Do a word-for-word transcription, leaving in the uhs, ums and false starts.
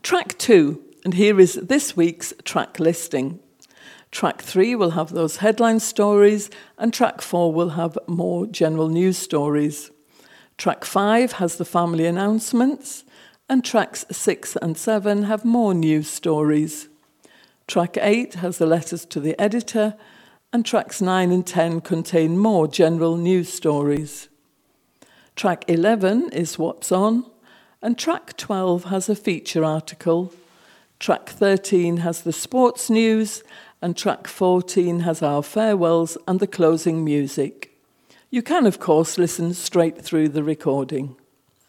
Track two, and here is this week's track listing. Track three will have those headline stories, and track four will have more general news stories. Track five has the family announcements, and tracks six and seven have more news stories. Track eight has the letters to the editor, and tracks nine and ten contain more general news stories. Track eleven is What's On, and track twelve has a feature article. Track thirteen has the sports news, and track fourteen has our farewells and the closing music. You can, of course, listen straight through the recording.